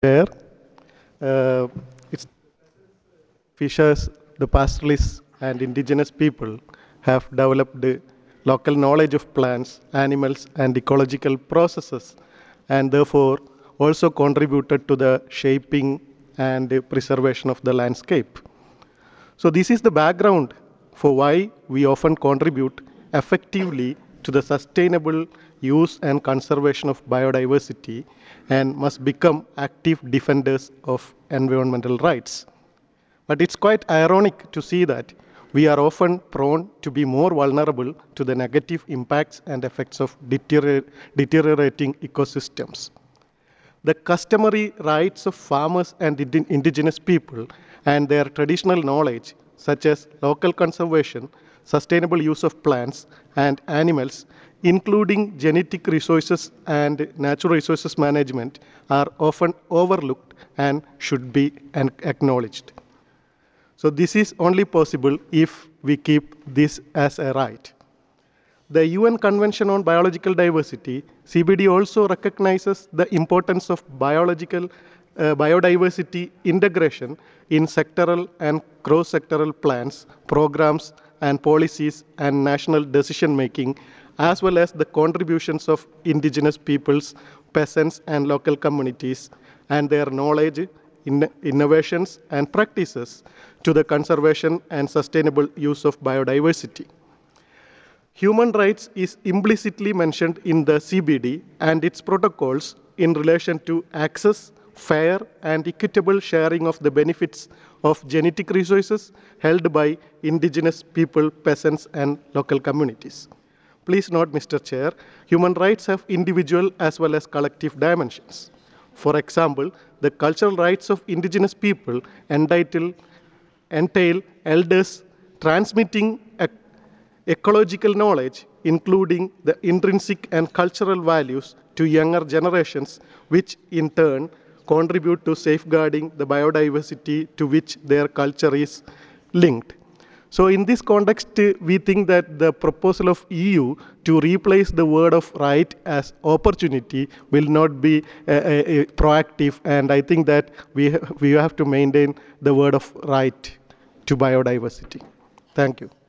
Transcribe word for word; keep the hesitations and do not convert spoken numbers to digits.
There, uh, it's fishers, the pastoralists, and indigenous people have developed local knowledge of plants, animals, and ecological processes, and therefore also contributed to the shaping and preservation of the landscape. So, this is the background for why we often contribute effectively to the sustainable use and conservation of biodiversity and must become active defenders of environmental rights. But it's quite ironic to see that we are often prone to be more vulnerable to the negative impacts and effects of deterior- deteriorating ecosystems. The customary rights of farmers and indi- indigenous people and their traditional knowledge, such as local conservation, sustainable use of plants and animals, including genetic resources and natural resources management, are often overlooked and should be an- acknowledged. So, this is only possible if we keep this as a right. The U N Convention on Biological Diversity, C B D, also recognizes the importance of biological uh, biodiversity integration in sectoral and cross-sectoral plans, programs, and policies and national decision making, as well as the contributions of indigenous peoples, peasants, and local communities, and their knowledge, in innovations, and practices to the conservation and sustainable use of biodiversity. Human rights is implicitly mentioned in the C B D and its protocols in relation to access, fair, and equitable sharing of the benefits of genetic resources held by indigenous people, peasants, and local communities. Please note, Mister Chair, human rights have individual as well as collective dimensions. For example, the cultural rights of indigenous people entitle, entail elders transmitting a ecological knowledge, including the intrinsic and cultural values, to younger generations, which in turn contribute to safeguarding the biodiversity to which their culture is linked. So in this context, uh, we think that the proposal of E U to replace the word of right as opportunity will not be uh, uh, proactive, and I think that we, ha- we have to maintain the word of right to biodiversity. Thank you.